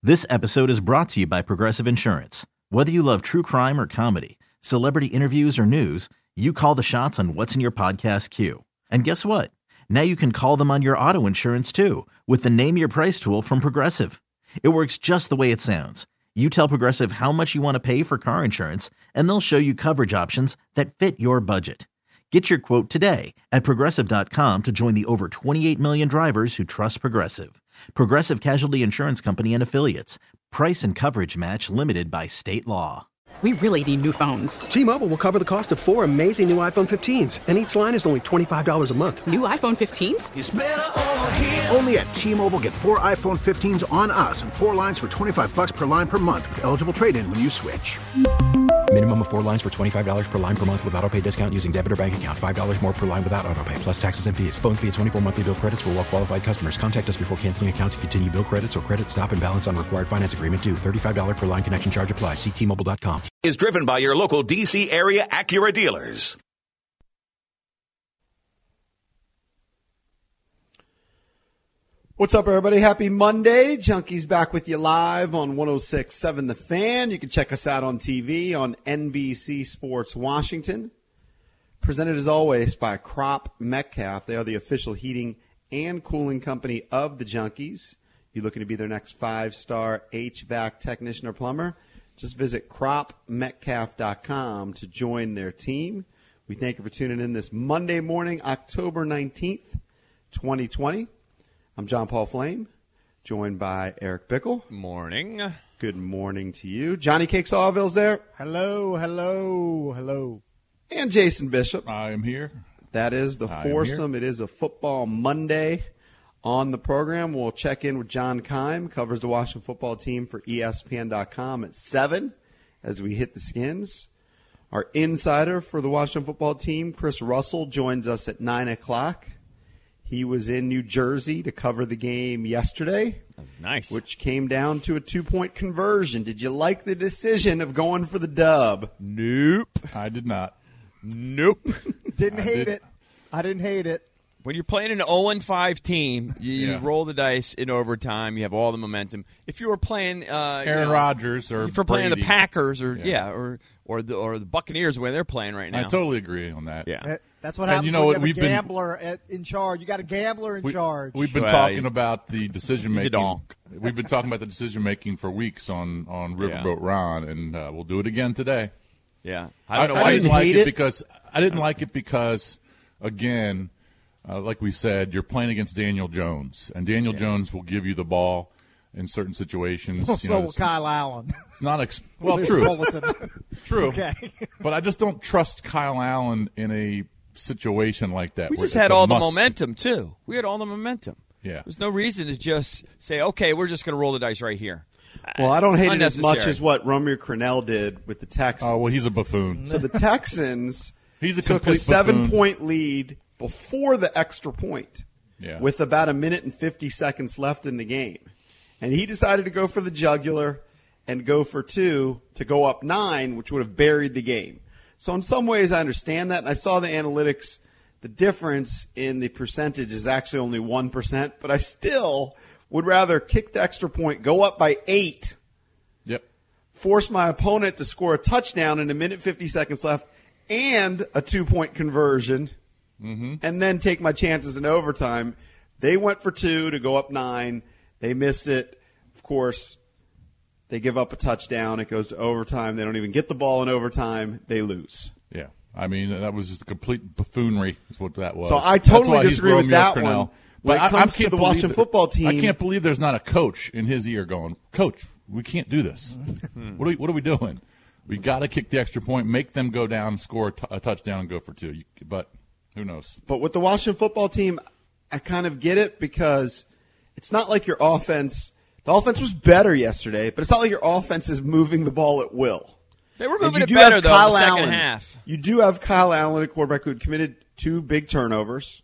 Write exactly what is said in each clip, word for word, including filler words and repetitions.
This episode is brought to you by Progressive Insurance. Whether you love true crime or comedy, celebrity interviews or news, you call the shots on what's in your podcast queue. And guess what? Now you can call them on your auto insurance too with the Name Your Price tool from Progressive. It works just the way it sounds. You tell Progressive how much you want to pay for car insurance, and they'll show you coverage options that fit your budget. Get your quote today at Progressive dot com to join the over twenty-eight million drivers who trust Progressive. Progressive Casualty Insurance Company and Affiliates. Price and coverage match limited by state law. We really need new phones. T-Mobile will cover the cost of four amazing new iPhone fifteens, and each line is only twenty-five dollars a month. New iPhone fifteens? It's better over here. Only at T-Mobile, get four iPhone fifteens on us and four lines for twenty-five bucks per line per month with eligible trade-in when you switch. Minimum of four lines for twenty-five dollars per line per month with autopay discount using debit or bank account. five dollars more per line without autopay, plus taxes and fees. Phone fee at twenty-four monthly bill credits for well-qualified customers. Contact us before canceling account to continue bill credits or credit stop and balance on required finance agreement due. thirty-five dollars per line connection charge applies. See T Mobile dot com. Is driven by your local D C area Acura dealers. What's up, everybody? Happy Monday. Junkies back with you live on one oh six point seven The Fan. You can check us out on T V on N B C Sports Washington. Presented, as always, by Crop Metcalf. They are the official heating and cooling company of the Junkies. You looking to be their next five-star H V A C technician or plumber? Just visit crop metcalf dot com to join their team. We thank you for tuning in this Monday morning, October nineteenth, twenty twenty. I'm John Paul Flame, joined by Eric Bickle. Morning. Good morning to you. Johnny Cake Sawville's there. Hello, hello, hello. And Jason Bishop. I am here. That is the I foursome. It is a football Monday on the program. We'll check in with John Keim, covers the Washington football team for E S P N dot com at seven as we hit the Skins. Our insider for the Washington football team, Chris Russell, joins us at nine o'clock. He was in New Jersey to cover the game yesterday. That was nice. Which came down to a two-point conversion. Did you like the decision of going for the dub? Nope. I did not. Nope. Didn't I hate did. it. I didn't hate it. When you're playing an oh and five team, you, Yeah. you roll the dice in overtime. You have all the momentum. If you were playing uh, Aaron you know, Rodgers or if you're playing Brady. the Packers or Yeah. yeah, or or the or the Buccaneers, the way they're playing right now. I totally agree on that. Yeah. That- That's what And happens you know when what? you have We've a been- gambler at, in charge. You got a gambler in We, charge. We've been Well, talking he- about the decision He's a making. donk. We've been talking about the decision making for weeks on on Riverboat Yeah. Ron, and uh, we'll do it again today. Yeah. I don't know I, why. didn't you like hate it, it. because I didn't like it because again, uh, like we said, you're playing against Daniel Jones, and Daniel Yeah. Jones will give you the ball in certain situations. Well, you so know, will it's, Kyle Allen. it's not ex- well, true, Bulletin. true. Okay. But I just don't trust Kyle Allen in a situation like that. We where just it's had a all the must- momentum too. We had all the momentum. Yeah. There's no reason to just say, okay, we're just going to roll the dice right here. Well, I don't hate it as much Unnecessary. as what Romeo Crennel did with the Texans. Oh well, he's a buffoon. So the Texans He's a took a complete seven-point lead before the extra point Yeah. with about a minute and fifty seconds left in the game. And he decided to go for the jugular and go for two to go up nine, which would have buried the game. So in some ways I understand that, and I saw the analytics. The difference in the percentage is actually only one percent, but I still would rather kick the extra point, go up by eight, Yep. force my opponent to score a touchdown in a minute fifty seconds left and a two-point conversion, Mm-hmm. and then take my chances in overtime. They went for two to go up nine. They missed it. Of course, they give up a touchdown. It goes to overtime. They don't even get the ball in overtime. They lose. Yeah. I mean, that was just a complete buffoonery is what that was. So I That's totally why he's disagree with Romeo that Crennel. one. When But it I- I comes to can't the believe Washington that- football team- I can't believe there's not a coach in his ear going, Coach, we can't do this. what, are we, what are we doing? We got to kick the extra point, make them go down, score a, t- a touchdown, and go for two. You, but who knows? But with the Washington football team, I kind of get it because it's not like your offense – the offense was better yesterday, but it's not like your offense is moving the ball at will. They were And moving you it do better, have though, in Kyle the second Allen. half. You do have Kyle Allen, a quarterback who had committed two big turnovers.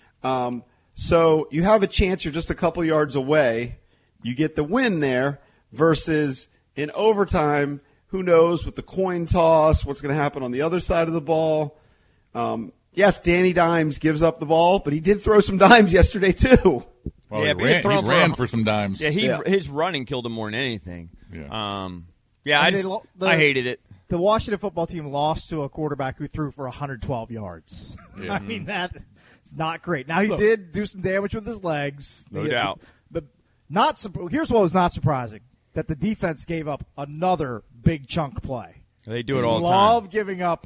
Um, so you have a chance you're just a couple yards away. You get the win there versus in overtime, who knows with the coin toss, what's going to happen on the other side of the ball. Um, yes, Danny Dimes gives up the ball, but he did throw some dimes yesterday too. Well, yeah, he but ran, thrown he ran for, for some dimes. Yeah, he Yeah. his running killed him more than anything. Yeah. Um, yeah, And I they just lo- the- I hated it. The Washington football team lost to a quarterback who threw for one hundred twelve yards. Yeah. I mean, that is not great. Now, he Look. did do some damage with his legs. No He- doubt. But not. surp- Here's what was not surprising, that the defense gave up another big chunk play. They do it all the Love time. giving up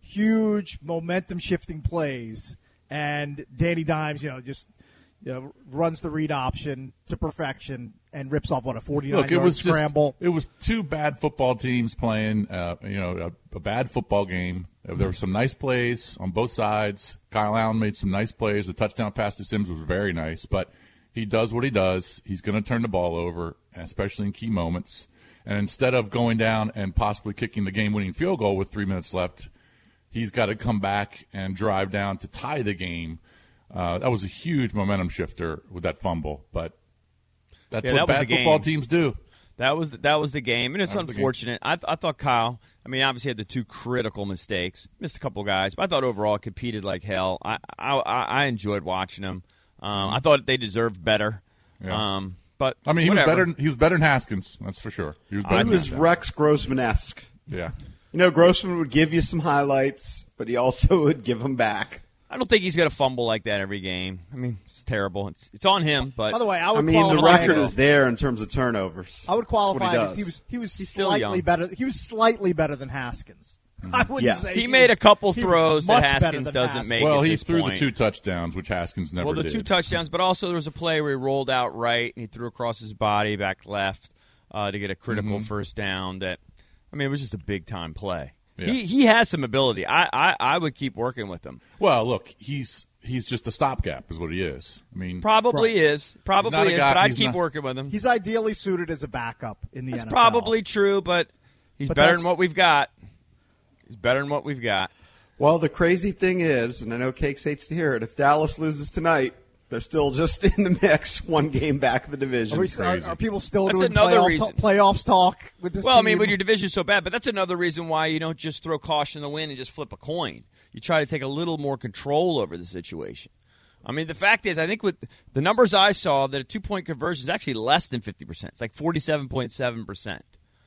huge momentum-shifting plays, and Danny Dimes, you know, just you know, runs the read option to perfection and rips off, what, a forty-nine Look, it yard was scramble. just it was two bad football teams playing. Uh, you know, a, a bad football game. There were some nice plays on both sides. Kyle Allen made some nice plays. The touchdown pass to Sims was very nice, but he does what he does. He's going to turn the ball over, especially in key moments. And instead of going down and possibly kicking the game-winning field goal with three minutes left, he's got to come back and drive down to tie the game. Uh, that was a huge momentum shifter with that fumble, but that's Yeah, what that was bad the football game. teams do. That was the, that was the game, and it's That was the game. unfortunate. I, th- I thought Kyle. I mean, obviously had the two critical mistakes, missed a couple guys, but I thought overall competed like hell. I I, I enjoyed watching him. Um, I thought they deserved better. Yeah. Um, but I mean, he whatever. was better. He was better than Haskins. That's for sure. He was better. He than was Haskins. Rex Grossman-esque. Yeah. You know, Grossman would give you some highlights, but he also would give them back. I don't think he's going to fumble like that every game. I mean, it's terrible. It's it's on him, but By the way, I would I mean, the qualify record him- is there in terms of turnovers. I would That's what qualify he him as does. he was he was He's still slightly young. better. He was slightly better than Haskins. I wouldn't Yes. say he he made was- a couple he was throws that much better Haskins than doesn't Haskins. make. Well, at he this threw point. the two touchdowns, which Haskins never Well, the did. two touchdowns, but also there was a play where he rolled out right and he threw across his body back left uh, to get a critical Mm-hmm. first down. That I mean, it was just a big time play. Yeah. He he has some ability. I, I I would keep working with him. Well, look, he's he's just a stopgap, is what he is. I mean, Probably Right. is. Probably not a is. guy- but I'd he's keep not- working with him. He's ideally suited as a backup in the That's N F L. probably true, but he's But better that's- than what we've got. He's better than what we've got. Well, the crazy thing is, and I know Cakes hates to hear it, if Dallas loses tonight, they're still just in the mix, one game back of the division. Are, we, are, crazy. are people still That's doing another playoff, reason. playoffs talk with this Well, I mean, team? when your division's so bad, but that's another reason why you don't just throw caution to the wind and just flip a coin. You try to take a little more control over the situation. I mean, the fact is, I think with the numbers I saw, that a two-point conversion is actually less than fifty percent. It's like forty-seven point seven percent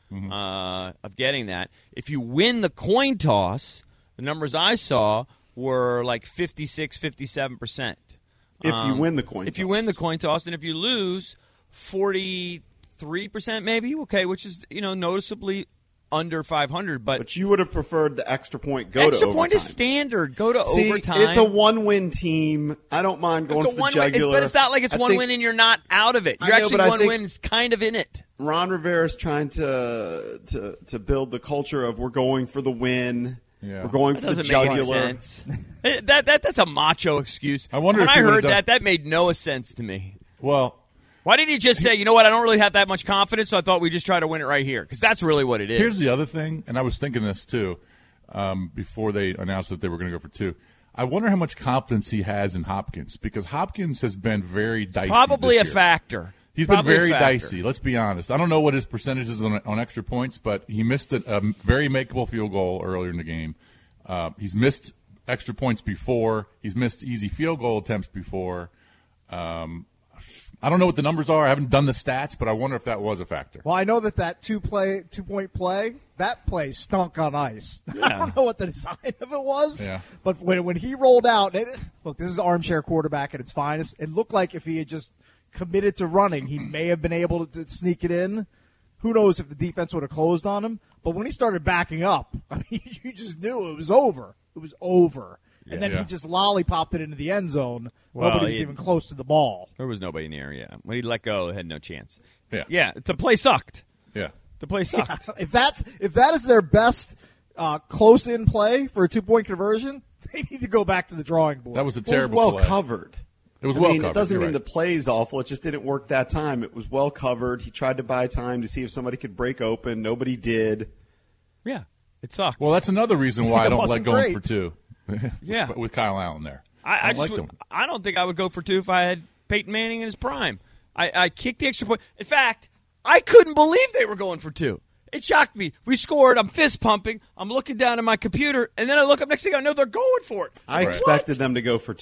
uh, of getting that. If you win the coin toss, the numbers I saw were like fifty-six, fifty-seven percent. If you win the coin If you toss. win the coin toss, and if you lose, forty-three percent maybe, okay, which is, you know, noticeably under five hundred. But, But you would have preferred the extra point go extra to point overtime. is standard. Go to See, overtime. it's a one-win team. I don't mind going It's a for one the win, jugular. but it's not like it's I one think win and you're not out of it. I You're know, actually but I one think- win is kind of in it. Ron Rivera's trying to to to build the culture of we're going for the win. Yeah. We're going That for the doesn't make any jugular. sense. Eh, that, that, that's a macho excuse. I wonder when if I he would've heard done- that, that made no sense to me. well, Why didn't he just say, you know what, I don't really have that much confidence, so I thought we just try to win it right here? Because that's really what it is. here's the other thing, and I was thinking this too um, before they announced that they were going to go for two. I wonder how much confidence he has in Hopkins, because Hopkins has been very dicey. Probably a this year. factor. He's Probably been a very factor. dicey. Let's be honest. I don't know what his percentage is on, on extra points, but he missed a, a very makeable field goal earlier in the game. Uh, he's missed extra points before. He's missed easy field goal attempts before. Um, I don't know what the numbers are. I haven't done the stats, but I wonder if that was a factor. Well, I know that that two play, two point play, that play stunk on ice. I Yeah. don't know what the design of it was, Yeah. but when when he rolled out, it, look, this is armchair quarterback at its finest. It looked like if he had just committed to running, he may have been able to, to sneak it in. Who knows if the defense would have closed on him? But when he started backing up, I mean, you just knew it was over. It was over. And then Yeah. he just lollipopped it into the end zone. Well, Nobody was he- even close to the ball. There was nobody in the area. When he let go, it had no chance. Yeah. Yeah, the play sucked. Yeah. The play sucked. If that's if that is their best uh, close in play for a two point conversion, they need to go back to the drawing board. That was a Well, it was terrible well play. covered. It was I well mean, covered. it doesn't You're mean right. the play's awful. It just didn't work that time. It was well covered. He tried to buy time to see if somebody could break open. Nobody did. Yeah, it sucked. Well, that's another reason why I It don't let wasn't going great. for two. Yeah. with Kyle Allen there. I, I, I just liked would, him. I don't think I would go for two if I had Peyton Manning in his prime. I, I kicked the extra point. In fact, I couldn't believe they were going for two. It shocked me. We scored. I'm fist pumping. I'm looking down at my computer, and then I look up next thing I know they're going for it. I Right. expected them to go for two.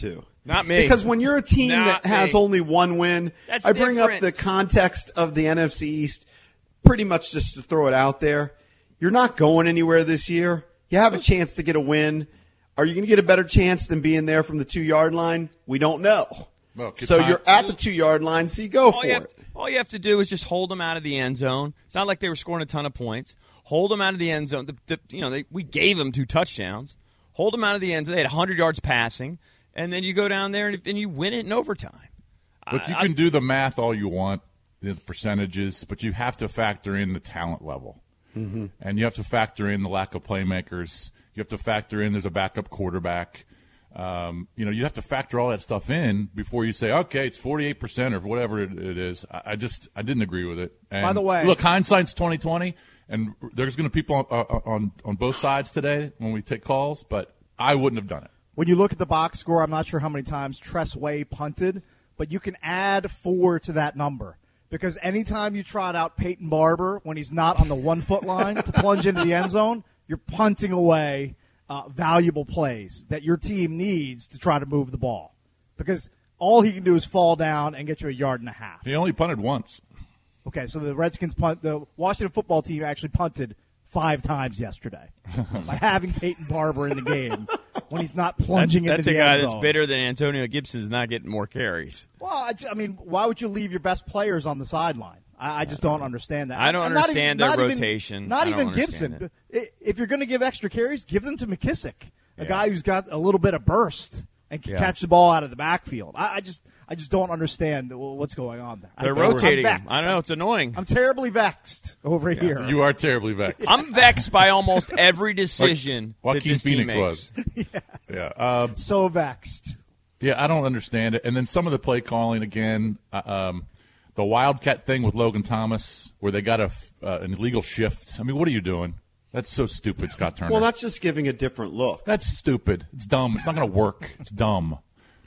Not me. Because when you're a team Not that has me. only one win, That's I bring different. up the context of the N F C East pretty much just to throw it out there. You're not going anywhere this year. You have a chance to get a win. Are you going to get a better chance than being there from the two-yard line? We don't know. Look, it's so not- you're at the two-yard line, so you go all for you have, it. all you have to do is just hold them out of the end zone. It's not like they were scoring a ton of points. Hold them out of the end zone. The, the, you know, they, we gave them two touchdowns. Hold them out of the end zone. They had one hundred yards passing, and then you go down there and, and you win it in overtime. Look, you I- can do the math all you want, the percentages, but you have to factor in the talent level. Mm-hmm. And you have to factor in the lack of playmakers. You have to factor in there's a backup quarterback. Um, you know, you have to factor all that stuff in before you say, okay, it's forty-eight percent or whatever it, it is. I, I just I didn't agree with it. And By the way- look, hindsight's twenty twenty, and there's going to be people on, on on both sides today when we take calls, but I wouldn't have done it. When you look at the box score, I'm not sure how many times Tress Way punted, but you can add four to that number. Because anytime you trot out Peyton Barber when he's not on the one-foot line to plunge into the end zone, you're punting away uh, valuable plays that your team needs to try to move the ball. Because all he can do is fall down and get you a yard and a half. He only punted once. Okay, so the Redskins punt, the Washington football team actually punted five times yesterday by having Peyton Barber in the game when he's not plunging that's, that's into the a guy end that's zone. bitter than Antonio Gibson's not getting more carries. Well, I, ju- I mean, why would you leave your best players on the sideline? I, I just don't understand that. I don't And not understand even, their not even- rotation. Not I don't even understand Gibson. I- If you're going to give extra carries, give them to McKissick, a Yeah. guy who's got a little bit of burst and can Yeah. catch the ball out of the backfield. I, I just, I just don't understand what's going on there. They're I, rotating I'm him. vexed. I don't know. It's annoying. I'm terribly vexed over here. You are terribly vexed. I'm vexed by almost every decision Like that Joaquin this team Phoenix makes. was. Yeah. Um, So vexed. Yeah, I don't understand it. And then some of the play calling again, uh, um, the Wildcat thing with Logan Thomas, where they got a uh, an illegal shift. I mean, what are you doing? That's so stupid, Scott Turner. Well, that's just giving a different look. That's stupid. It's dumb. It's not going to work. It's dumb.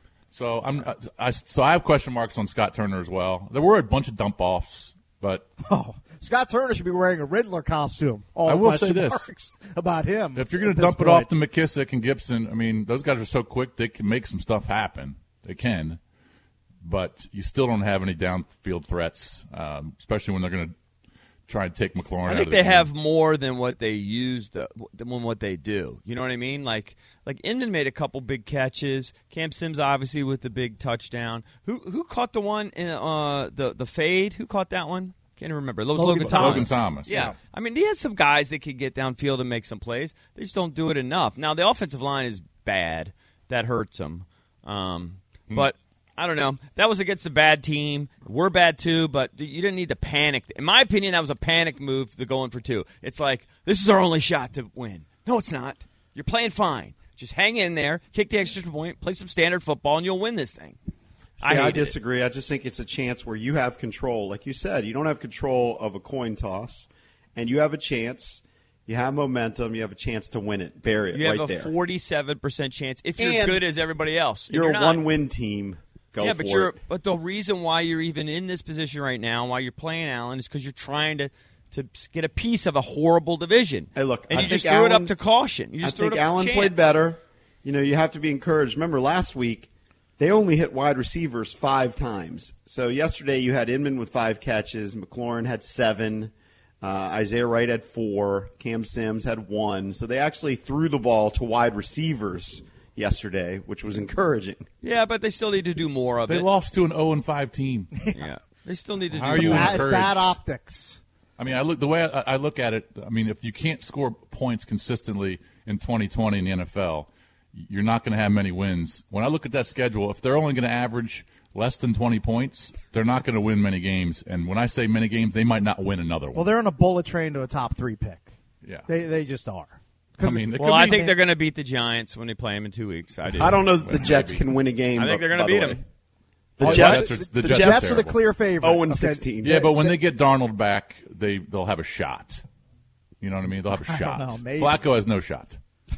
So I'm I, so I have question marks on Scott Turner as well. There were a bunch of dump offs, but Oh, Scott Turner should be wearing a Riddler costume. All I will say question this. marks about him. if you're going at to this dump it point. off to McKissick and Gibson, I mean, those guys are so quick they can make some stuff happen. They can, but you still don't have any downfield threats, um, especially when they're going to try and take McLaurin. I out think of the they game. have more than what they used, uh, than what they do. You know what I mean? Like, like Inman made a couple big catches. Cam Sims obviously with the big touchdown. Who who caught the one in uh, the the fade? Who caught that one? Can't remember. That was Logan, Logan- Thomas. Logan Thomas, Yeah. yeah. I mean, he has some guys that could get downfield and make some plays. They just don't do it enough. Now the offensive line is bad. That hurts them. Um, Hmm. But I don't know. That was against a bad team. We're bad too, but you didn't need to panic. In my opinion, that was a panic move to go in for two. It's like, this is our only shot to win. No, it's not. You're playing fine. Just hang in there, kick the extra point, play some standard football, and you'll win this thing. See, I, hated it. disagree. I just think it's a chance where you have control. Like you said, you don't have control of a coin toss, and you have a chance. You have momentum. You have a chance to win it. Bury it You right have a there. forty-seven percent chance if you're And good as everybody else. And You're, a not. one-win team. Go yeah, for but you're it. but the reason why you're even in this position right now, why you're playing Allen, is because you're trying to to get a piece of a horrible division. Hey, look, and I you just think threw it Allen- up to caution. You just I threw think it up Allen to played chance. better. You know, you have to be encouraged. Remember, last week they only hit wide receivers five times. So yesterday you had Inman with five catches, McLaurin had seven, uh, Isaiah Wright had four, Cam Sims had one. So they actually threw the ball to wide receivers yesterday, which was encouraging. Yeah, but they still need to do more of They it. lost to an oh and five team. Yeah, they still need to How do are you more. Bad, it's encouraged? bad optics. I mean, I look the way I, I look at it. I mean, if you can't score points consistently in twenty twenty in the N F L, you're not going to have many wins. When I look at that schedule, if they're only going to average less than twenty points, they're not going to win many games. And when I say many games, they might not win another one. Well, they're on a bullet train to a top three pick. yeah. They they just are. I mean, it Well, could I be- think they're going to beat the Giants when they play them in two weeks. I do. I don't know that the Jets maybe. can win a game. I think but- they're going by to the beat way. them. The Oh, Jets, Jets are- the, the Jets, Jets are the terrible. clear favorite. oh and Okay. sixteen. Yeah, but when they get Darnold back, they they'll have a shot. You know what I mean? They'll have a I shot. don't know, maybe. Flacco has no shot.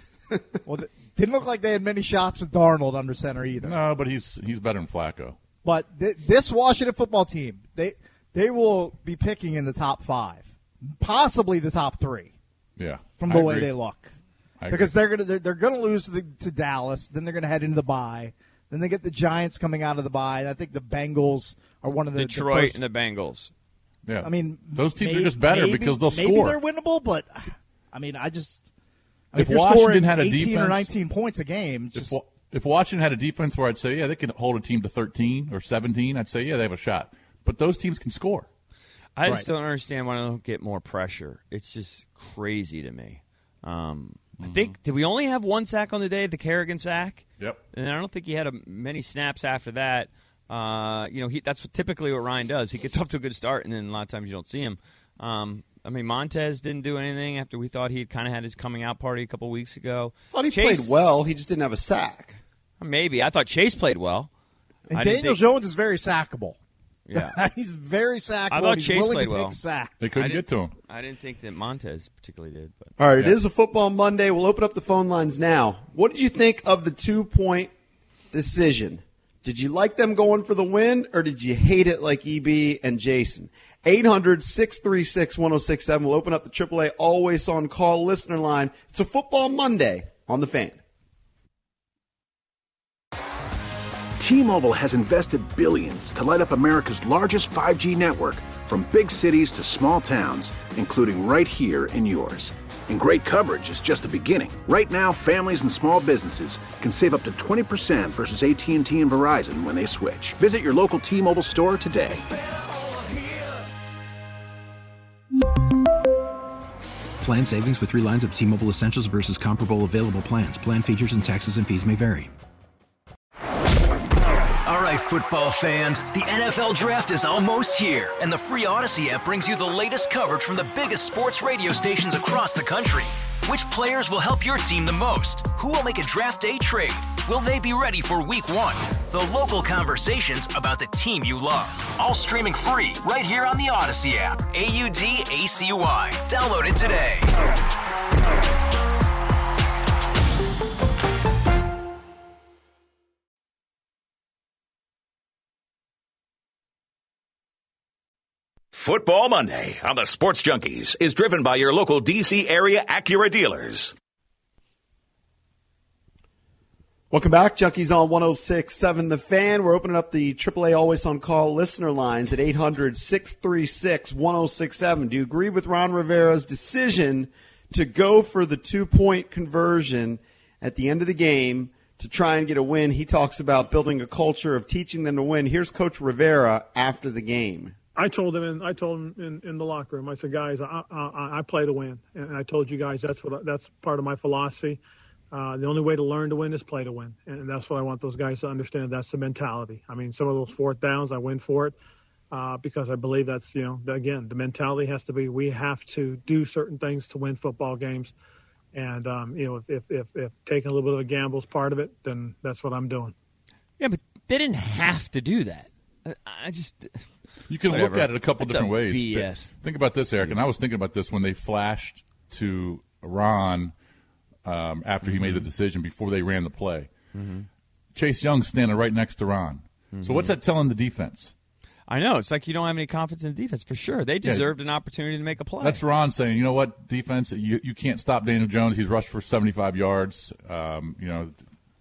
Well, th- didn't look like they had many shots with Darnold under center either. No, but he's he's better than Flacco. But th- this Washington football team, they they will be picking in the top five, possibly the top three, Yeah, from I the way agree. they look. I Because agree. they're gonna they're, they're gonna lose to, the, to Dallas, then they're gonna head into the bye, Then they get the Giants coming out of the bye. And I think the Bengals are one of the Detroit the first, and the Bengals. Yeah, I mean, those teams may, are just better maybe, because they'll maybe score. Maybe they're winnable, but I mean, I just I mean, if, if you're Washington scoring had a eighteen defense, or nineteen points a game, just, if, if Washington had a defense where I'd say, yeah, they can hold a team to thirteen or seventeen, I'd say, yeah, they have a shot. But those teams can score. I just Right. don't understand why they don't get more pressure. It's just crazy to me. Um, I think did we only have one sack on the day, the Kerrigan sack? Yep. And I don't think he had a, many snaps after that. Uh, you know, he, that's what, typically what Ryan does. He gets off to a good start, and then a lot of times you don't see him. Um, I mean, Montez didn't do anything after we thought he kind of had his coming out party a couple weeks ago. I thought he Chase, played well. He just didn't have a sack. Maybe. I thought Chase played well. and I didn't Daniel think- Jones is very sackable. Yeah. He's very sackable. I thought He's Chase willing played to take well. a sack. They I couldn't didn't- get to him. I didn't think that Montez particularly did. But. All right, it Yeah. is a football Monday. We'll open up the phone lines now. What did you think of the two-point decision? Did you like them going for the win, or did you hate it like E B and Jason? eight hundred, six three six, one oh six seven. We'll open up the triple A Always On Call listener line. It's a football Monday on the Fan. T-Mobile has invested billions to light up America's largest five G network, from big cities to small towns, including right here in yours. And great coverage is just the beginning. Right now, families and small businesses can save up to twenty percent versus A T and T and Verizon when they switch. Visit your local T-Mobile store today. Plan savings with three lines of T-Mobile Essentials versus comparable available plans. Plan features and taxes and fees may vary. All right, football fans, the N F L Draft is almost here, and the free Odyssey app brings you the latest coverage from the biggest sports radio stations across the country. Which players will help your team the most? Who will make a draft day trade? Will they be ready for week one? The local conversations about the team you love. All streaming free right here on the Odyssey app. A U D A C Y. Download it today. Football Monday on the Sports Junkies is driven by your local D C area Acura dealers. Welcome back, Junkies on one oh six point seven The Fan. We're opening up the triple A Always On Call listener lines at eight hundred, six three six, one oh six seven. Do you agree with Ron Rivera's decision to go for the two-point conversion at the end of the game to try and get a win? He talks about building a culture of teaching them to win. Here's Coach Rivera after the game. I told him, in, I told him in, in the locker room. I said, guys, I, I, I play to win, and I told you guys that's what that's part of my philosophy. Uh, the only way to learn to win is play to win, and that's what I want those guys to understand. That's the mentality. I mean, some of those fourth downs, I win for it uh, because I believe that's, you know, again, the mentality has to be we have to do certain things to win football games, and um, you know, if, if if if taking a little bit of a gamble is part of it, then that's what I'm doing. Yeah, but they didn't have to do that. I, I just. You can Whatever. look at it a couple That's different a ways. B S. Think about this, Eric, and I was thinking about this when they flashed to Ron um, after mm-hmm. he made the decision before they ran the play. Mm-hmm. Chase Young's standing right next to Ron. Mm-hmm. So what's that telling the defense? I know. It's like you don't have any confidence in the defense. For sure. They deserved yeah. an opportunity to make a play. That's Ron saying, you know what, defense, you, you can't stop Daniel Jones. He's rushed for seventy-five yards. Um, you know,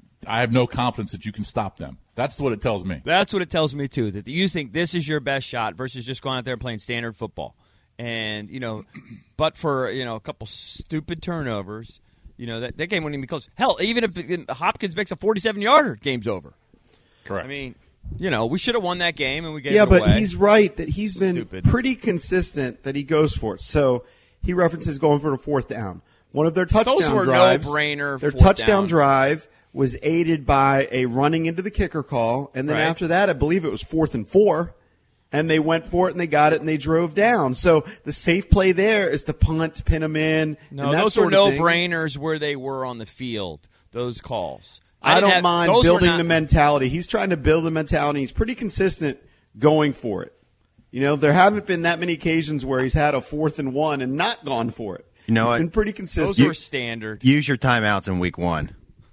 I have no confidence that you can stop them. That's what it tells me. That's what it tells me, too, that you think this is your best shot versus just going out there and playing standard football. And, you know, but for, you know, a couple stupid turnovers, you know, that, that game wouldn't even be close. Hell, even if Hopkins makes a forty-seven-yarder, game's over. Correct. I mean, you know, we should have won that game, and we gave yeah, it away. Yeah, but he's right that he's been Stupid. pretty consistent that he goes for it. So he references going for the fourth down. One of their touchdown Those were drives, no-brainer their fourth touchdown downs. drive was aided by a running into the kicker call, and then Right. after that, I believe it was fourth and four, and they went for it and they got it and they drove down. So the safe play there is to punt, pin them in. No, and that those sort were of thing. no-brainers where they were on the field, those calls. I, didn't don't have- mind those were building not- the mentality. He's trying to build the mentality. He's pretty consistent going for it. You know, there haven't been that many occasions where he's had a fourth and one and not gone for it. You know He's what? been pretty consistent. Those were standard. Use your timeouts in week one.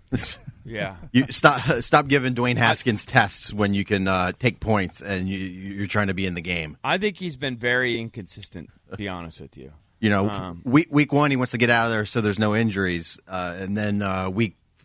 Yeah. You stop stop giving Dwayne Haskins tests when you can uh, take points and you, you're trying to be in the game. I think he's been very inconsistent, to be honest with you. You know, Um, week week one he wants to get out of there so there's no injuries, uh, and then uh, week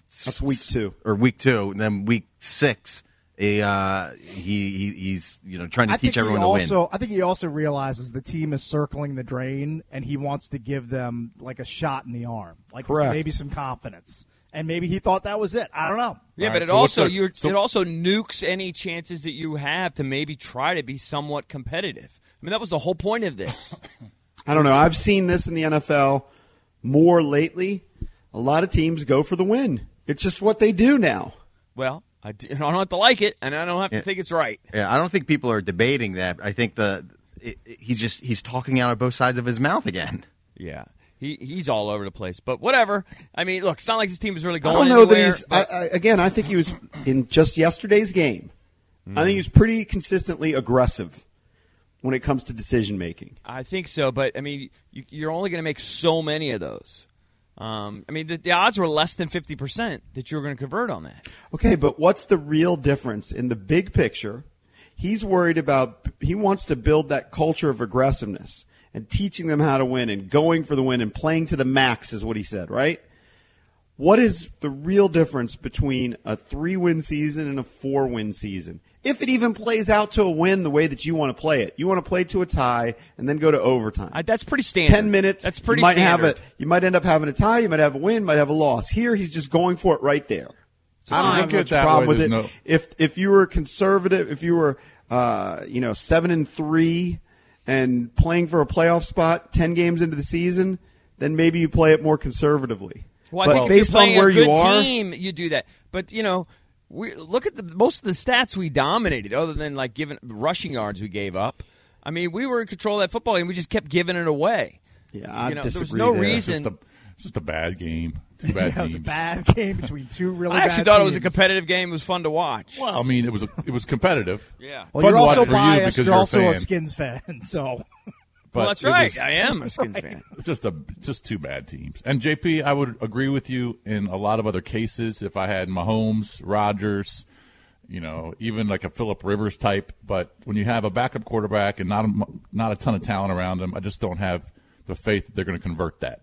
That's week two. Or week two. And then week six, a, uh, he, he he's you know trying to I teach think everyone he to also, win. I think he also realizes the team is circling the drain, and he wants to give them like a shot in the arm, like Correct. maybe some confidence. And maybe he thought that was it. I don't know. Yeah, All but right, it so what's also the- you're, so- it also nukes any chances that you have to maybe try to be somewhat competitive. I mean, that was the whole point of this. I don't know. I've seen this in the N F L more lately. A lot of teams go for the win. It's just what they do now. Well, I, do, I don't have to like it, and I don't have to Yeah. think it's right. Yeah, I don't think people are debating that. I think the it, it- he's just he's talking out of both sides of his mouth again. Yeah. He he's all over the place, but whatever. I mean, look, it's not like this team is really I going don't know anywhere. that he's. I, but- I, again, I think he was in just yesterday's game. I think he was pretty consistently aggressive when it comes to decision making. I think so, but I mean, you, you're only going to make so many of those. Um, I mean, the, the odds were less than fifty percent that you were going to convert on that. Okay, but what's the real difference in the big picture? He's worried about. He wants to build that culture of aggressiveness and teaching them how to win and going for the win and playing to the max is what he said, right? What is the real difference between a three-win season and a four-win season? If it even plays out to a win the way that you want to play it. You want to play to a tie and then go to overtime. I, that's pretty standard. Ten minutes. That's pretty you might standard. Have it, you might end up having a tie. You might have a win. Might have a loss. Here, he's just going for it right there. So I don't look have at much that problem way, with it. there's no- If if you were conservative, if you were uh, you know seven and three and playing for a playoff spot ten games into the season, then maybe you play it more conservatively. Well, I but think if based you're playing on where a good you are, team, you do that. But you know, we look at the most of the stats we dominated, other than like giving rushing yards we gave up. I mean, we were in control of that football game. We just kept giving it away. Yeah, I you know, there was disagree no there. reason. It's just a, it's just a bad game. Two bad That was a teams. bad game between two really I actually bad thought it was a teams. competitive game. It was fun to watch. Well, I mean, it was a, it was competitive. Yeah. Well, Fun you're to watch also for you biased. because You're you're also a a fan. Skins fan, so. But Well, that's it right. was- I am a Skins fan. It's just a just two bad teams. And J P, I would agree with you in a lot of other cases. If I had Mahomes, Rodgers, you know, even like a Phillip Rivers type, but when you have a backup quarterback and not a, not a ton of talent around them, I just don't have the faith that they're going to convert that.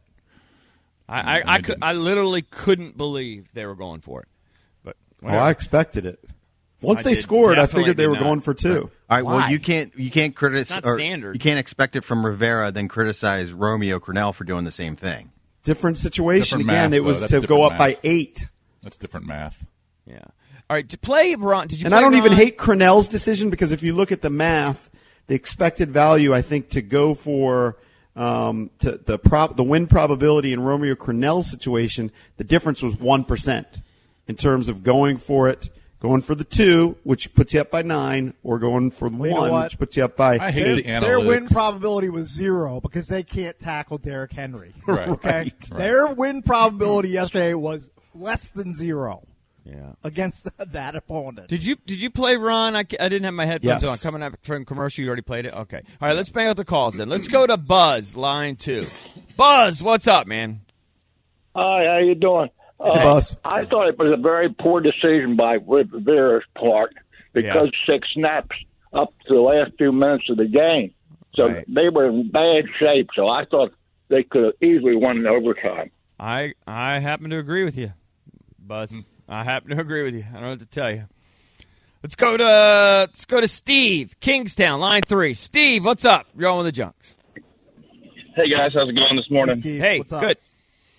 I, I, I, could, I literally couldn't believe they were going for it. But oh, I expected it. Once I they did- scored, I definitely figured they did were not. going for two. All right, well, Why? you can't you can't criticize It's not or standard. you can't expect it from Rivera, then criticize Romeo Cornell for doing the same thing. Different situation Different again. math, it was though. That's to go different up math. by eight. That's different math. Yeah. All right. To play Ron, did you? And play I don't even Ron? hate Cornell's decision because if you look at the math, the expected value, I think, to go for um, to the prop, the win probability in Romeo Cornell's situation, the difference was one percent in terms of going for it, going for the two, which puts you up by nine, or going for the Well, you know one, what? which puts you up by I hate Their, the their win analytics. probability was zero because they can't tackle Derrick Henry. Right. Okay, Right. their win probability yesterday was less than zero Yeah. against that opponent. Did you did you play Ron? I, I didn't have my headphones Yes. on. Coming up from commercial, you already played it. Okay. All right. Let's bang out the calls then. Let's go to Buzz, line two. Buzz, what's up, man? Hi, how you doing? Uh, Hey, boss. I thought it was a very poor decision by Rivera's part because six snaps up to the last few minutes of the game. So Right. they were in bad shape. So I thought they could have easily won in overtime. I I happen to agree with you, Buzz. I happen to agree with you. I don't know what to tell you. Let's go to let's go to Steve, Kingstown, line three. Steve, what's up? You're on with the Junks. Hey guys, how's it going this morning? Hey, Steve, Hey, what's up? good.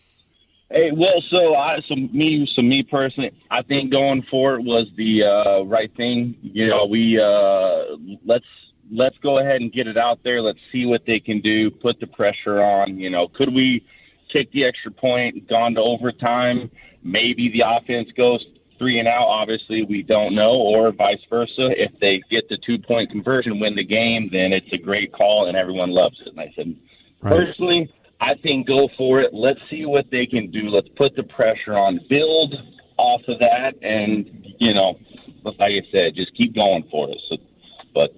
Hey, well, so I, so me, so me personally, I think going for it was the uh, right thing. You know, we uh, let's let's go ahead and get it out there. Let's see what they can do. Put the pressure on. You know, could we take the extra point, gone to overtime? Maybe the offense goes three and out. Obviously, we don't know, or vice versa. If they get the two point conversion, win the game, then it's a great call and everyone loves it. And I said, Right. personally, I think go for it. Let's see what they can do. Let's put the pressure on. Build off of that, and you know, like I said, just keep going for it. So, but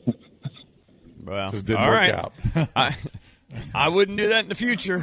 Well, Just didn't all work right. out. I I wouldn't do that in the future,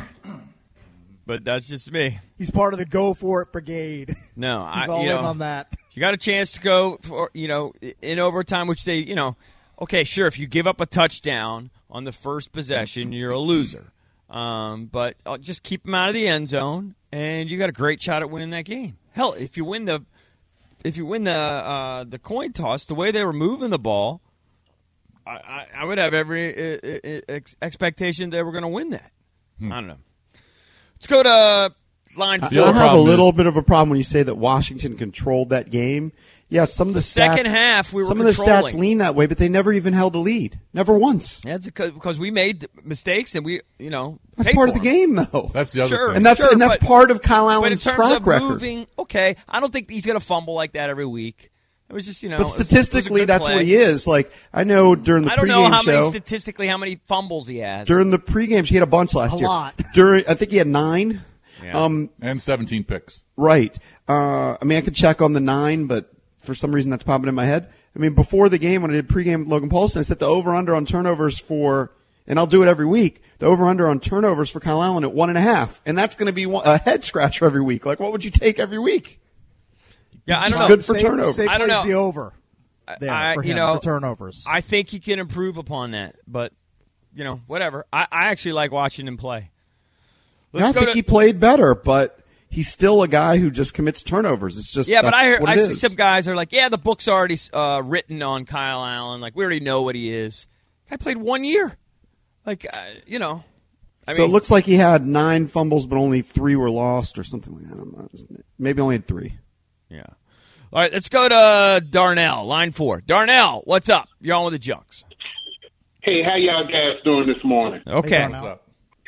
but that's just me. He's part of the Go For It Brigade. No, He's I all you in know, on that. you got a chance to go for you know in overtime, which they you know, okay, sure, if you give up a touchdown on the first possession, you're a loser. Um, but uh, just keep them out of the end zone, and you got a great shot at winning that game. Hell, if you win the if you win the uh, the coin toss, the way they were moving the ball, I, I, I would have every uh, ex- expectation they were going to win that. Hmm. I don't know. Let's go to line four. I have a little bit of a problem when you say that Washington controlled that game. Yeah, some of the, the stats, second half we were some controlling. of the stats lean that way, but they never even held a lead. Never once. That's because we made mistakes and we, you know, that's paid part for of the them. game, though. That's the other sure, thing. And that's sure, and that's but, part of Kyle Allen's but in terms track of record. Moving, okay, I don't think he's going to fumble like that every week. It was just, you know, but statistically, it was, it was that's play. what he is. Like I know during the I don't pregame know how show, many statistically how many fumbles he has. During the pregame, he had a bunch last a year. A lot. During, I think he had nine. Yeah. Um, and seventeen picks. Right. Uh, I mean, I could check on the nine, but for some reason that's popping in my head. I mean, before the game when I did pregame with Logan Paulson, I set the over-under on turnovers for, and I'll do it every week, the over-under on turnovers for Kyle Allen at one and a half. And that's going to be a head-scratcher every week. Like, what would you take every week? Yeah, I don't know. Good for Safe, turnovers. safe I don't know. The over there I, for him, you know, for turnovers. I think he can improve upon that, but, you know, whatever. I, I actually like watching him play. Let's Yeah, I go think to, he played better, but he's still a guy who just commits turnovers. It's just yeah, but I hear, what I it see is. some guys are like, yeah, the book's already uh, written on Kyle Allen. Like, we already know what he is. Guy played one year. Like, uh, you know. I so mean, it looks like he had nine fumbles, but only three were lost or something like that. I don't know. Maybe only had three. Yeah. All right, let's go to Darnell, line four. Darnell, what's up? You're on with the Junks. Hey, how y'all guys doing this morning? Okay. What's up?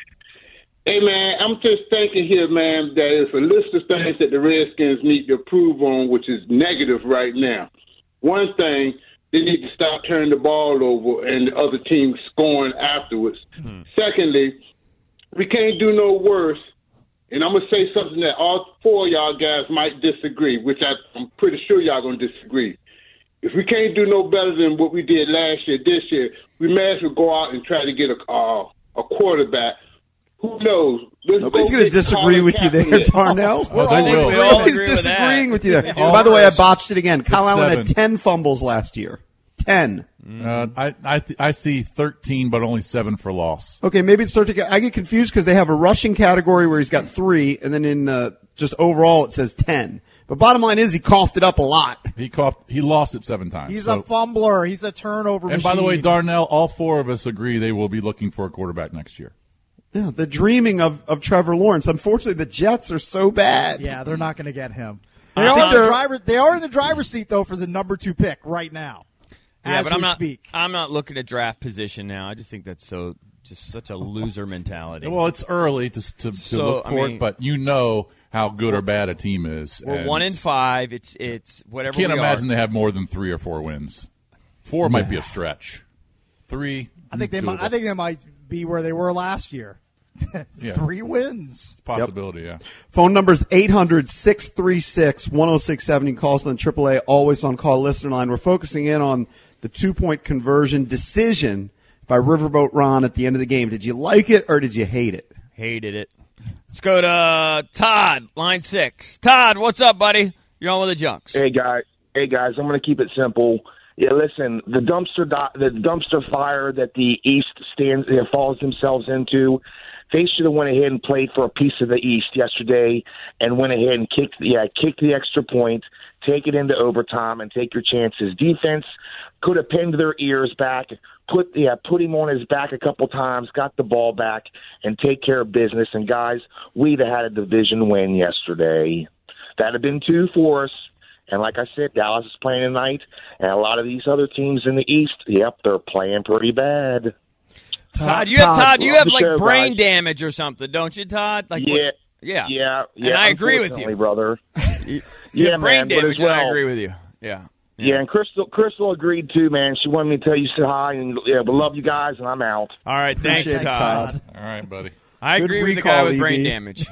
Hey, man, I'm just thinking here, man, that it's a list of things that the Redskins need to improve on, which is negative right now. One thing, they need to stop turning the ball over and the other team scoring afterwards. Mm-hmm. Secondly, we can't do no worse, and I'm going to say something that all four of y'all guys might disagree, which I, I'm pretty sure y'all going to disagree. If we can't do no better than what we did last year, this year, we may as well go out and try to get a, uh, a quarterback. Who knows? Let's Nobody's go going to get disagree Colin with you there, Kaepernick. Darnell. Oh, they will. We all Nobody's agree with disagreeing that. with you there. Yeah. By the way, I botched it again. Kyle Allen seven. had ten fumbles last year. Ten. Uh, I I, th- I see thirteen, but only seven for loss. Okay, maybe it's starting to get, I get confused because they have a rushing category where he's got three, and then in uh, just overall it says ten. But bottom line is he coughed it up a lot. He coughed, he lost it seven times. He's so. a fumbler. He's a turnover And machine. by the way, Darnell, all four of us agree they will be looking for a quarterback next year. Yeah, the dreaming of, of Trevor Lawrence. Unfortunately, the Jets are so bad. Yeah, they're not going to get him. They I are, think in the they're- driver, they are in the driver's seat, though, for the number two pick right now. Yeah, as but I'm we not. speak. I'm not looking at draft position now. I just think that's so just such a loser mentality. Well, it's early to to, to So, look I for mean- it, but you know how good or bad a team is. We're and one in five. It's it's whatever. Can't we imagine are. they have more than three or four wins. Four might be a stretch. Three, I think they doable. might. I think they might be where they were last year. Yeah. Three wins. Possibility, yeah. Phone number is eight hundred, six three six, one oh six seven. You can call us on the triple A always on call listener line. We're focusing in on the two-point conversion decision by Riverboat Ron at the end of the game. Did you like it or did you hate it? Hated it. Let's go to uh, Todd, line six. Todd, what's up, buddy? You're on with the Junks. Hey guys, hey guys, I'm going to keep it simple. Yeah, listen, the dumpster di- the dumpster fire that the East stands you know, falls themselves into. They should have went ahead and played for a piece of the East yesterday, and went ahead and kicked yeah kicked the extra point, take it into overtime, and take your chances. Defense could have pinned their ears back, put yeah put him on his back a couple times, got the ball back, and take care of business. And guys, we'd have had a division win yesterday. That'd have been two for us. And like I said, Dallas is playing tonight, and a lot of these other teams in the East, yep, they're playing pretty bad. Todd, you have Todd, you have like Show, brain guys. damage or something, don't you, Todd? Like Yeah, what- yeah, yeah, yeah. And I agree with unfortunately, you, brother. You yeah, have brain man, but as damage, and I well- agree with you. Yeah. Yeah, and Crystal, Crystal agreed too, man. She wanted me to tell you say hi, and yeah, we love you guys, and I'm out. All right, thank you, Appreciate it, Todd. Todd. All right, buddy. I Good agree with the recall, guy with E B. brain damage.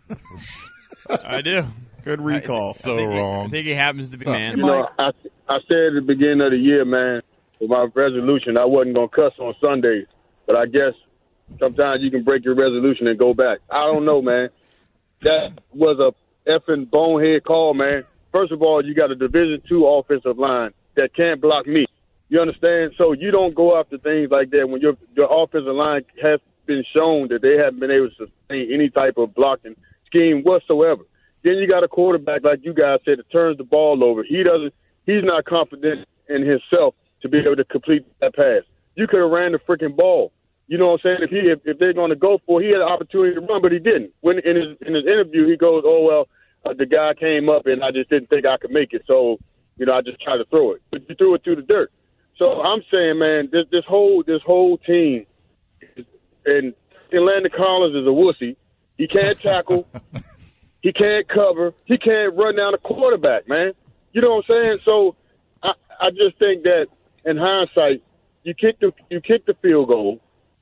I do. Good recall. So I think he- wrong. I think he happens to be man. You know, I, I said at the beginning of the year, man, with my resolution, I wasn't going to cuss on Sundays. But I guess sometimes you can break your resolution and go back. I don't know, man. That was a effing bonehead call, man. First of all, you got a Division two offensive line that can't block me. You understand? So you don't go after things like that when your your offensive line has been shown that they haven't been able to sustain any type of blocking scheme whatsoever. Then you got a quarterback, like you guys said, that turns the ball over. He doesn't. He's not confident in himself to be able to complete that pass. You could have ran the freaking ball. You know what I'm saying? If he if, if they're going to go for it, he had an opportunity to run, but he didn't. When in his in his interview, he goes, "Oh well, uh, the guy came up and I just didn't think I could make it, so you know I just tried to throw it." But you threw it through the dirt. So I'm saying, man, this this whole this whole team, is, and Landon Collins is a wussy. He can't tackle. He can't cover. He can't run down the quarterback, man. You know what I'm saying? So I I just think that in hindsight, you kick the you kick the field goal.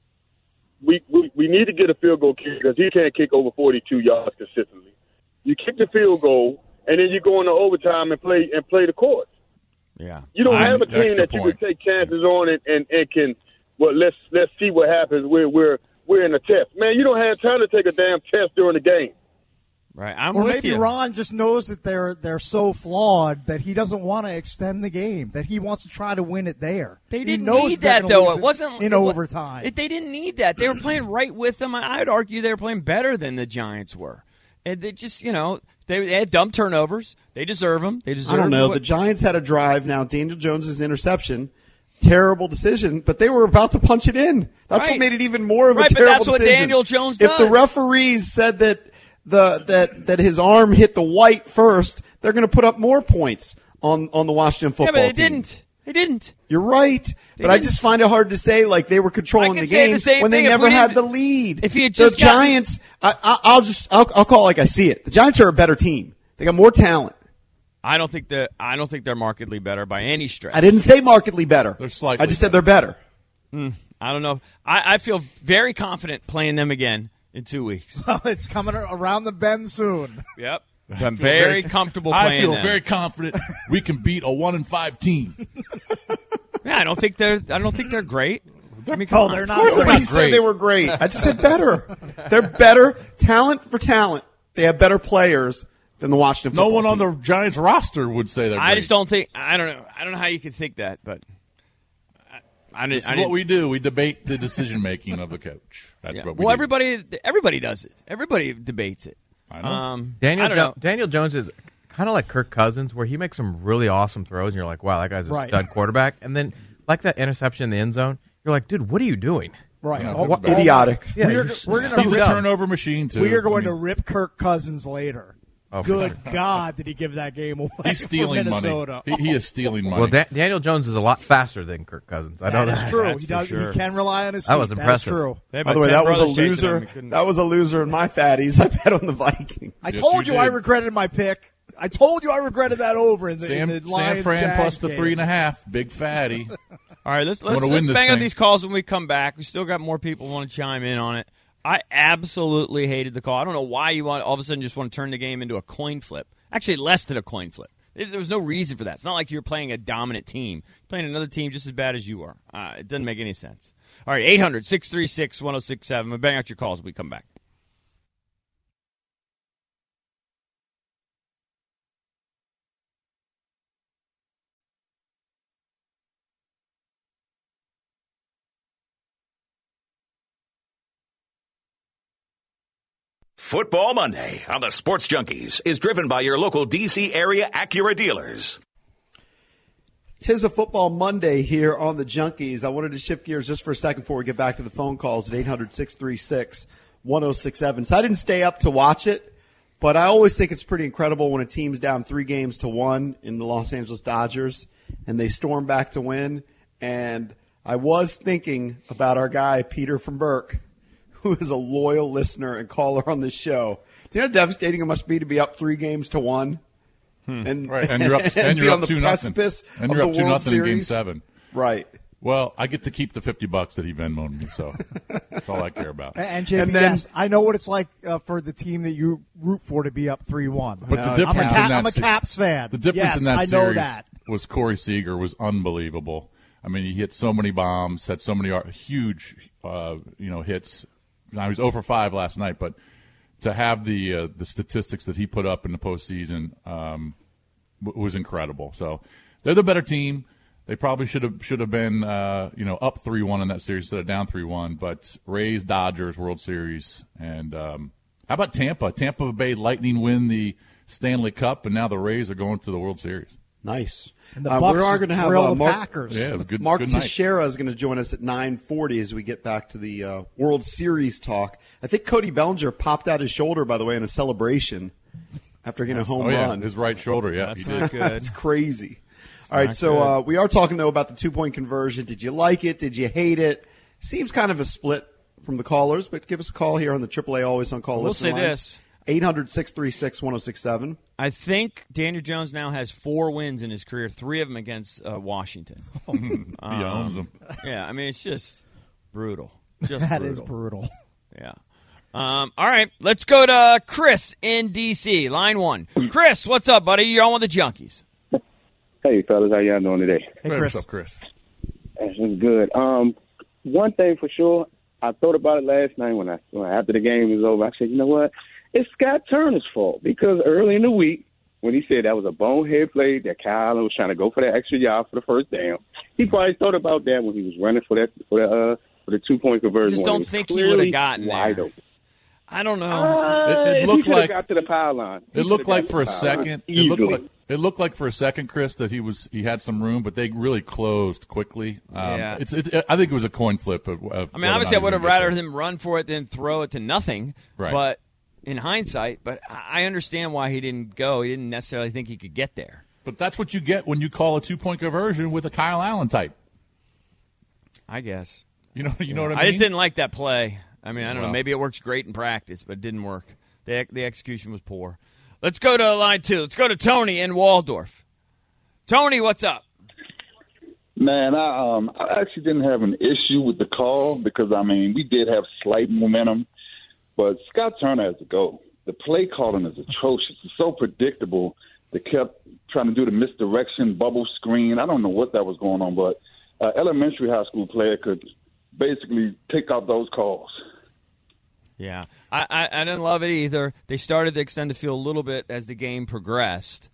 We, we we need to get a field goal kick because he can't kick over forty-two yards consistently. You kick the field goal, and then you go into overtime and play and play the court. Yeah, you don't I'm, have a team that you point. can take chances on and, and, and can well let's let's see what happens. We're we're we're in a test, man. You don't have time to take a damn test during the game. Right, I'm or with maybe you. Ron just knows that they're they're so flawed that he doesn't want to extend the game. That he wants to try to win it there. They he didn't knows need they're that gonna though. lose It wasn't in it, overtime. It, they didn't need that. They were playing right with them. I would argue they were playing better than the Giants were. And they just, you know, they, they had dumb turnovers. They deserve them. They deserve. I don't know. What, the Giants had a drive. Now Daniel Jones' interception, terrible decision, but they were about to punch it in. That's Right. what made it even more of right, a terrible but that's decision. what Daniel Jones If does. the referees said that the that that his arm hit the white first, they're going to put up more points on on the Washington yeah, football but they team. didn't. They didn't. You're right, They but I didn't. just find it hard to say like they were controlling I can the say game the same when they thing if never we had didn't- the lead. if he had the just gotten- Giants, I, I, I'll just I'll, I'll call it like I see it. The Giants are a better team. They got more talent. I don't think that. I don't think they're markedly better by any stretch. I didn't say markedly better. They're slightly I just said they're better. Mm, I don't know. I, I feel very confident playing them again in two weeks. It's coming around the bend soon. Yep. I'm feel very, comfortable I playing feel them. very confident we can beat a one and five team. Yeah, I don't think they're. I don't think they're great. I mean, Oh, come they're on. not. Of course, They're nobody not said great. they were great. I just said better. They're better. Talent for talent. They have better players than the Washington No football one on team. the Giants roster would say they're I great. just don't think. I don't know. I don't know how you could think that, but I, I didn't. This is I what didn't- we do. We debate the decision making of the coach. That's yeah. what we Well, do. everybody, everybody does it. Everybody debates it. I know. Um, Daniel I don't jo- know. Daniel Jones is kind of like Kirk Cousins, where he makes some really awesome throws, and you're like, wow, that guy's a Right. stud quarterback. And then, like that interception in the end zone, you're like, dude, what are you doing? Right. Yeah, Oh, that's oh, bad. Idiotic. Yeah, We're, you're we're just- gonna He's a rip, turnover machine too. we are going I mean, to rip Kirk Cousins later. Oh, Good God, did he give that game away? He's stealing for money. Minnesota. He, he is stealing money. Well, da- Daniel Jones is a lot faster than Kirk Cousins. I know That that. is true. That's He for does. sure. He can rely on his. That was feet. impressive. That's true. They have By the about way, ten that was a brothers chasing loser. him. He couldn't- That was a loser in my fatties. I bet on the Vikings. I Yes, told you you, I did. regretted my pick. I told you I regretted that over in the, Sam, in the San Lions Fran Jags plus the game. three and a half. Big fatty. All right, let's I let's, wanna let's win this bang out thing. these calls when we come back. We still got more people want to chime in on it. I absolutely hated the call. I don't know why you want all of a sudden just want to turn the game into a coin flip. Actually, less than a coin flip. It, there was no reason for that. It's not like you're playing a dominant team. You're playing another team just as bad as you are. Uh, it doesn't make any sense. All right, eight hundred, six three six, one oh six seven. We'll bang out your calls when we come back. Football Monday on the Sports Junkies is driven by your local D C area Acura dealers. Tis a football Monday here on the Junkies. I wanted to shift gears just for a second before we get back to the phone calls at eight hundred, six three six, one oh six seven. So I didn't stay up to watch it, but I always think it's pretty incredible when a team's down three games to one in the Los Angeles Dodgers and they storm back to win. And I was thinking about our guy, Peter from Burke, who is a loyal listener and caller on this show. Do you know how devastating it must be to be up three games to one? Hmm. And, right, and you're up, and and be you're on up the two precipice nothing, and of you're the up two World nothing in Game Series? Seven. Right. Well, I get to keep the fifty bucks that he Venmoed me, so that's all I care about. And, J P, And then- yes, I know what it's like uh, for the team that you root for to be up three one. But the difference I'm a, Ca- in that I'm a se- Caps fan. The difference yes, in that I know series that. was Corey Seager was unbelievable. I mean, he hit so many bombs, had so many uh, huge, uh, you know, hits. Now, he was zero for five last night, but to have the uh, the statistics that he put up in the postseason um, w- was incredible. So they're the better team. They probably should have should have been uh, you know up three one in that series instead of down three one. But Rays Dodgers World Series, and um, How about Tampa? Tampa Bay Lightning win the Stanley Cup, and now the Rays are going to the World Series. Nice. And the Uh, Bucks we are just going to have drill uh, the Mark, Packers. Yeah, it was a good- Mark good night. Teixeira is going to join us at nine forty as we get back to the uh, World Series talk. I think Cody Bellinger popped out his shoulder, by the way, in a celebration after getting a home oh, yeah, run. his right shoulder, yeah. That's he not did. good. That's crazy. All right, not so good. uh, we are talking, though, about the two-point conversion. Did you like it? Did you hate it? Seems kind of a split from the callers, but give us a call here on the triple A Always On Call We'll listener say lines. this. eight hundred, six three six, one oh six seven. I think Daniel Jones now has four wins in his career, three of them against uh, Washington. He owns them. Yeah, I mean, it's just brutal. Just That brutal. is brutal. Yeah. Um, all right, let's go to Chris in D C, line one. Chris, what's up, buddy? You're on with the Junkies. Hey, fellas, how y'all doing today? Hey, Hey, Chris. What's up, Chris? This is good. Um, one thing for sure, I thought about it last night when I when after the game was over. I said, you know what? It's Scott Turner's fault because early in the week when he said that was a bonehead play that Kyle Allen was trying to go for that extra yard for the first down, he probably thought about that when he was running for that for the uh, for the two point conversion. Just when don't it was think he would have clearly gotten wide there. open. I don't know. Uh, It- it if looked he could have like- got to the power line. He It looked could have like got for a to the power line second. It looked easily. like it looked like for a second, Chris, that he was he had some room, but they really closed quickly. Um, Yeah. It's. It, I think it was a coin flip. Of, of I mean, whether or obviously, I not he would have was gonna get rather there. him run for it than throw it to nothing. Right. But in hindsight, but I I understand why he didn't go. He didn't necessarily think he could get there. But that's what you get when you call a two point conversion with a Kyle Allen type. I guess. You know. You know what I I mean? just didn't like that play. I mean, I don't know. Well. Maybe it works great in practice, but it didn't work. The the execution was poor. Let's go to line two. Let's go to Tony in Waldorf. Tony, what's up? Man, I um I actually didn't have an issue with the call because I mean we did have slight momentum, but Scott Turner has to go. The play calling is atrocious. It's so predictable. They kept trying to do the misdirection bubble screen. I don't know what that was going on, but uh, elementary high school player could basically take out those calls. Yeah, I, I, I didn't love it either. They started to extend the field a little bit as the game progressed.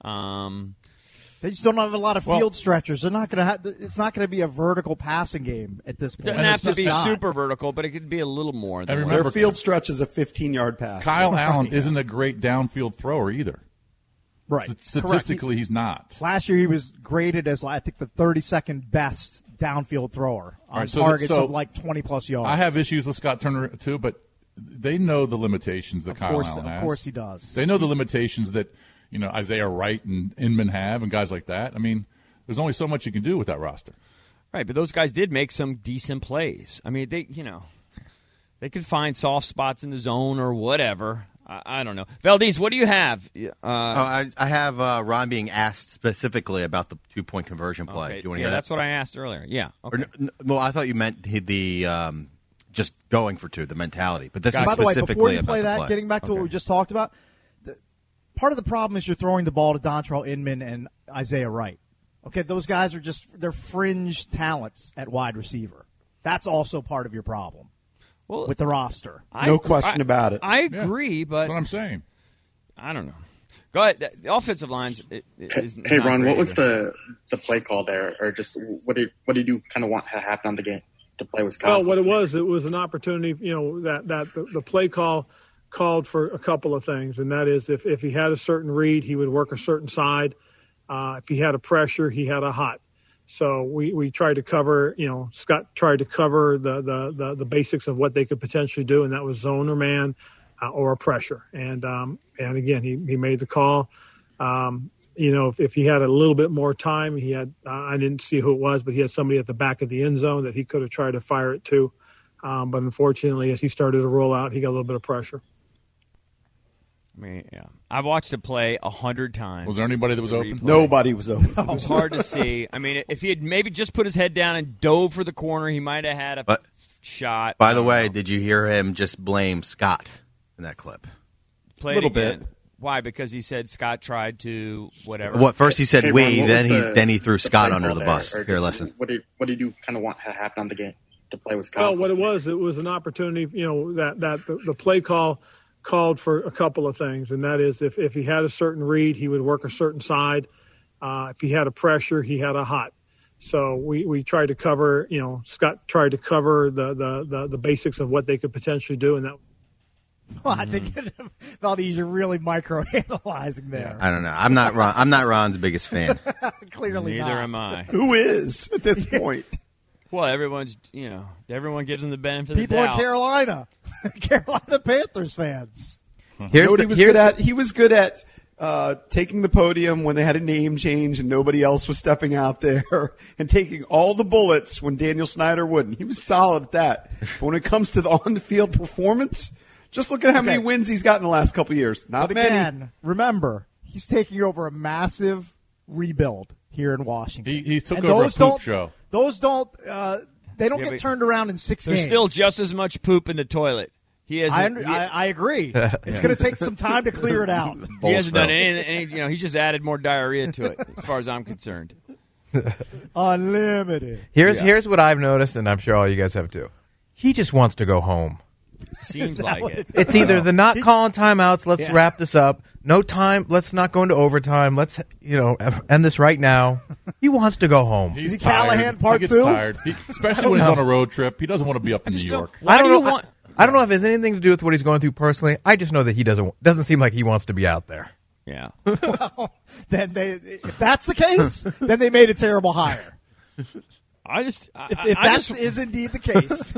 Um, They just don't have a lot of Well- field stretchers. They're not going to have. It's not going to be a vertical passing game at this point. doesn't have to It's be just not. super vertical, but it could be a little more. Than And what- remember, Their field stretch is a fifteen-yard pass. Kyle Allen isn't a great downfield thrower either. Right. S- Statistically, he's not. Last year, he was graded as I think the thirty-second best downfield thrower on All right, so- targets so of like twenty plus yards. I have issues with Scott Turner too, but they know the limitations that Of Kyle course- Allen of has. course he does. They know the limitations that you know Isaiah Wright and Inman have, and guys like that. I mean, there's only so much you can do with that roster. Right, but those guys did make some decent plays. I mean, they you know they could find soft spots in the zone or whatever. I, I don't know. Valdez, what do you have? Uh, oh, I, I have uh, Ron being asked specifically about the two point conversion play. okay, Do you want to yeah, hear that? that's what I asked earlier. Yeah. Okay. Or, n- well, I thought you meant the, the um, just going for two, the mentality. But this By is the way, specifically before you about play the that, play. getting back to what we just talked about, the, part of the problem is you're throwing the ball to Dontrell Inman and Isaiah Wright. Okay, those guys are just they're fringe talents at wide receiver. That's also part of your problem well, with the roster. I No agree- question I- about it. I agree, but That's what I'm saying. I don't know. Go ahead. The offensive lines. It, it is Hey, not Ron, great what was either. the the play call there, or just what did what did you kind of want to happen on the game to play with Well, Cosmos? what it was, it was an opportunity. You know that that the, the play call called for a couple of things, and that is if if he had a certain read, he would work a certain side. Uh, if he had a pressure, he had a hot. So we, we tried to cover, you know, Scott tried to cover the, the, the, the basics of what they could potentially do, and that was zone or man uh, or a pressure. And um, and again, he, he made the call. Um, you know, if, if he had a little bit more time, he had, uh, I didn't see who it was, but he had somebody at the back of the end zone that he could have tried to fire it to. Um, but unfortunately, as he started to roll out, he got a little bit of pressure. I mean, yeah. I've watched it play a hundred times. Was there anybody that was The open? replay. Nobody was open. It was hard to see. I mean, if he had maybe just put his head down and dove for the corner, he might have had a But- shot. By I the don't way, know. did you hear him just blame Scott in that clip? Play Little it again. bit. Why? Because he said Scott tried to whatever. What first he said Hey, we, Ron, what then was he the- then he threw the Scott play under call the there, bus. or Here, just listen. What did what did you kind of want to happen on the game to play with Well, Cosmos? what it was, it was an opportunity, you know, that, that the, the play call called for a couple of things, and that is if, if he had a certain read, he would work a certain side. Uh, if he had a pressure, he had a hot. So we, we tried to cover, you know, Scott tried to cover the, the, the, the basics of what they could potentially do, and that Well, I think Valdez, you're really micro-analyzing there. I don't know. I'm not Ron. I'm not Ron's biggest fan. Clearly Neither not. am I. Who is at this point? Well, everyone's, you know, everyone gives them the benefit of the People in doubt. Carolina. Carolina Panthers fans. Here's Here's what the- he was here's good the- at. He was good at uh, taking the podium when they had a name change and nobody else was stepping out there, and taking all the bullets when Daniel Snyder wouldn't. He was solid at that. But when it comes to the on-the-field performance, just look at how many Okay. wins he's got in the last couple of years. Not But many. again, remember, he's taking over a massive rebuild here in Washington. He, he took And over a those poop don't, show. Those don't. Uh, they don't Yeah, get but turned around in six There's games. still just as much poop in the toilet. He has. I, under, I, I agree. It's going to take some time to clear it out. He hasn't done anything. Any, you know, he's just added more diarrhea to it, as far as I'm concerned. Unlimited. Here's Yeah. here's what I've noticed, and I'm sure all you guys have too. He just wants to go home. Seems that like what it. it It's either the not calling timeouts. Let's Yeah. wrap this up. No time. Let's not go into overtime. Let's you know end this right now. He wants to go home. He's he tired. Callahan part he gets two? tired, he, especially when he's know. on a road trip. He doesn't want to be up in New York. I don't do you know. want- I, I don't know if it has anything to do with what he's going through personally. I just know that he doesn't doesn't seem like he wants to be out there. Yeah. Well, then they, if that's the case, then they made a terrible hire. I just. I, If, if I that just, is indeed the case,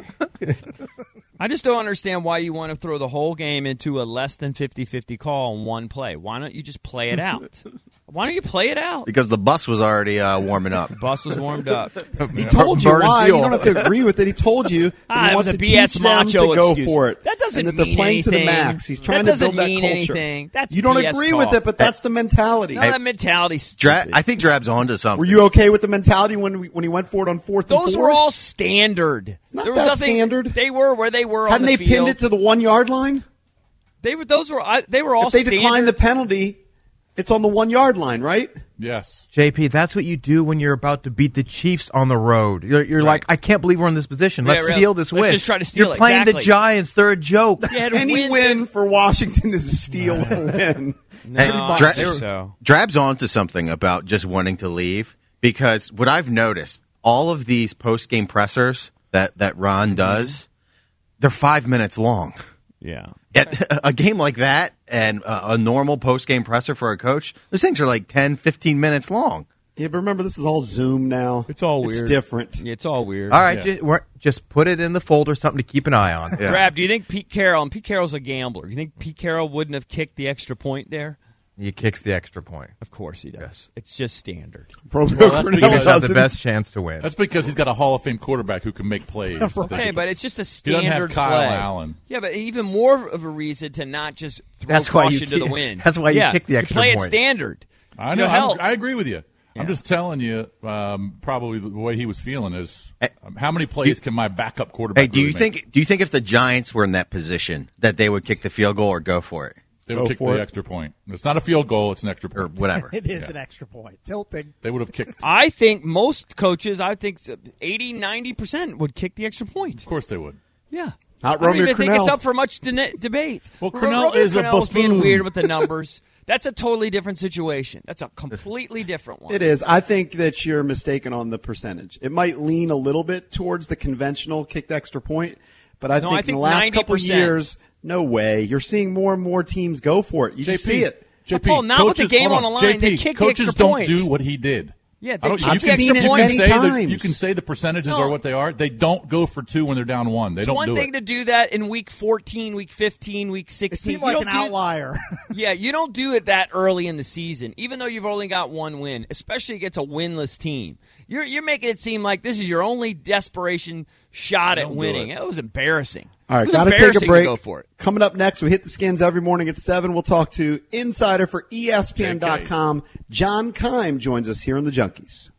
I just don't understand why you want to throw the whole game into a less than fifty-fifty call on one play. Why don't you just play it out? Why don't you play it out? Because the bus was already uh, warming up. The bus was warmed up. He told you Burn why. fuel. You don't have to agree with it. He told you that Ah, he it wants was a to B S teach them macho to go excuse. for it. That doesn't and that they're mean playing to the anything. max. He's That trying to doesn't build that mean culture. anything. That's you don't B S agree talk. with it, but that's the mentality. No, that mentality's Dra- stupid. I think Drab's onto something. Were you okay with the mentality when we, when he went for it on fourth and Those four? were all standard. not there was that nothing, standard. They were where they were on Hadn't the they field. pinned it to the one yard line? They were. Those were. I, they were all. If they standard. decline the penalty, it's on the one yard line, right? Yes. J P, that's what you do when you're about to beat the Chiefs on the road. You're, you're like, I can't believe we're in this position. Yeah, Let's really. steal this Let's win. just try to steal You're it. playing Exactly. the Giants. They're a joke. Yeah, Any win, win for Washington is a steal or win. No, Hey, I Dra- don't think so. Drab's onto something about just wanting to leave, because what I've noticed, all of these post game pressers that, that Ron does, they're five minutes long. Yeah. At a game like that and a, a normal post game presser for a coach, those things are like ten, fifteen minutes long. Yeah, but remember, this is all Zoom now. It's all It's weird. different. Yeah, it's all weird. All right, ju- we're- just put it in the folder, something to keep an eye on. Yeah. Grab, do you think Pete Carroll, and Pete Carroll's a gambler, do you think Pete Carroll wouldn't have kicked the extra point there? He kicks the extra point. Of course he does. It's just standard. Pro Well, that's Cornell because- He has the doesn't. best chance to win. That's because he's got a Hall of Fame quarterback who can make plays. Okay, but it's just a He doesn't have standard Kyle play. Allen. Yeah, but even more of a reason to not just throw That's why you caution to the kick- wind. that's why you yeah, kick the extra play point. it standard. I You know. know, hell- I'm- I agree with you. I'm Yeah. just telling you, um, probably the way he was feeling is Hey, um, how many plays do- can my backup quarterback? Hey, do you really make? think do you think if the Giants were in that position that they would kick the field goal or go for it they would Go kick for the it. extra point? It's not a field goal; it's an extra or point. whatever? it is Yeah. an extra point. Tilting. They would have kicked. I think most coaches, I think eighty, ninety percent would kick the extra point. Of course, they would. Yeah. Not I don't Romeo even think Crennel. it's up for much de- debate. Well, Ro- Crennel Romeo is a Crennel was being buffoon. weird with the numbers. That's a totally different situation. That's a completely different one. It is. I think that you're mistaken on the percentage. It might lean a little bit towards the conventional kicked extra point, but I No, think, I in think the last ninety couple percent. years, no way. You're seeing more and more teams go for it. You just J P, see it. J P, Paul, not with the coaches- game hold on the J line, P, they kick the coaches extra don't point. do what he did. Yeah, I they don't- kick you the can- extra seen it you point. can many say the- times. You can say the percentages No. are what they are. They don't go for two when they're down one. They It's don't one do thing it. to do that in week fourteen, week fifteen, week It sixteen. seemed You like don't an do- outlier. Yeah, you don't do it that early in the season, even though you've only got one win, especially against a winless team. You're you're making it seem like this is your only desperation shot at Don't do winning. it. It was embarrassing. All It right, was got to take embarrassing a break. To go for it. Coming up next, we hit the skins every morning at seven. We'll talk to insider for E S P N dot com. John Keim joins us here on the Junkies.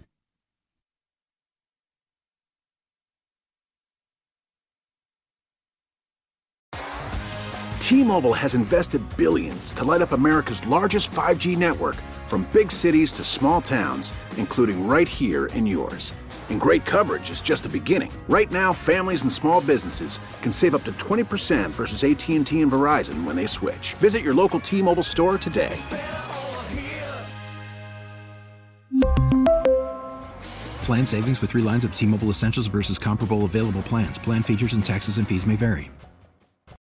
T-Mobile has invested billions to light up America's largest five G network, from big cities to small towns, including right here in yours. And great coverage is just the beginning. Right now, families and small businesses can save up to twenty percent versus A T and T and Verizon when they switch. Visit your local T-Mobile store today. Plan savings with three lines of T-Mobile Essentials versus comparable available plans. Plan features and taxes and fees may vary.